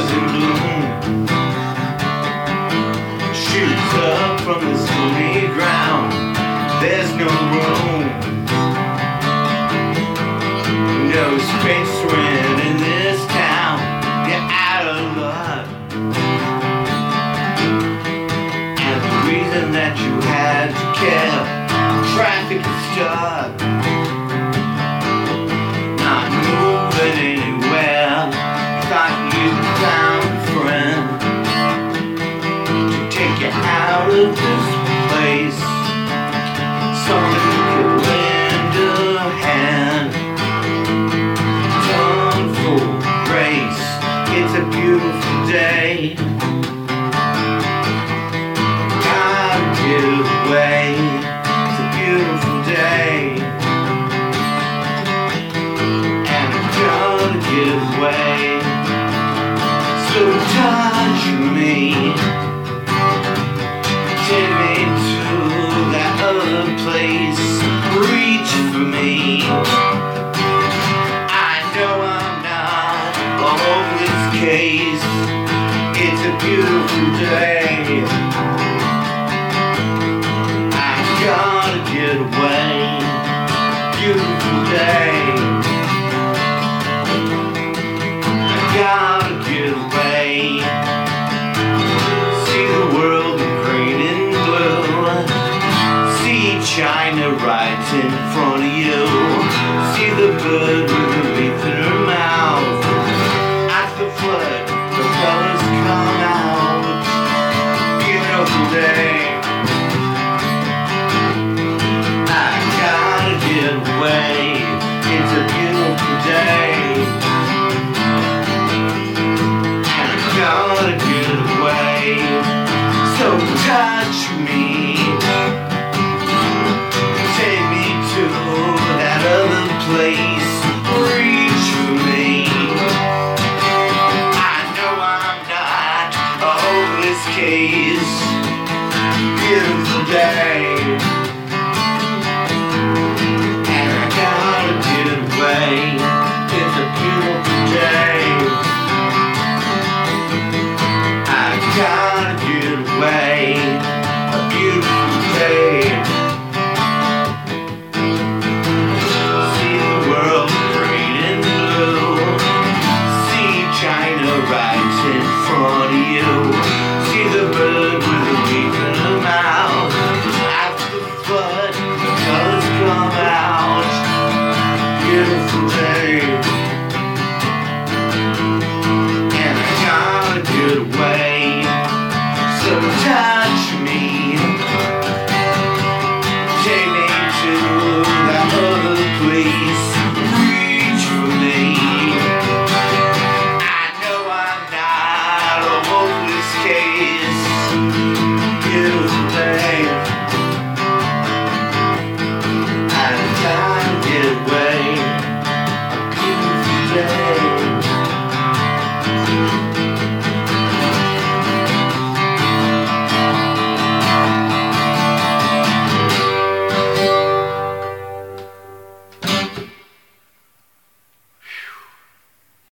flowers in bloom shoots up from the stony ground. There's no room, no space to rent in this town. You're out of luck, and the reason that you had to care, traffic is stuck, not moving anywhere. Thought you found a friend to take you out of this place, someone who could lend a hand, done for grace. It's a beautiful day, gotta get away. It's a beautiful day, and I'm gonna get away. So touch me, take me to that other place, reach for me. I know I'm not a hopeless case. It's a beautiful day, I gotta get away. Beautiful day, I gotta get away. See the world in green and blue, see China right in front of you, see the bird with the leaf in her mouth. As the flood, the colors come out. Beautiful day, I gotta get away. It's a beautiful day, and I gotta get away. So touch me, take me to that other place, reach for me. I know I'm not a hopeless case. Beautiful day, and I gotta get away. It's a beautiful day, I gotta get away. A beautiful day, see the world green and blue, see China right in front of you.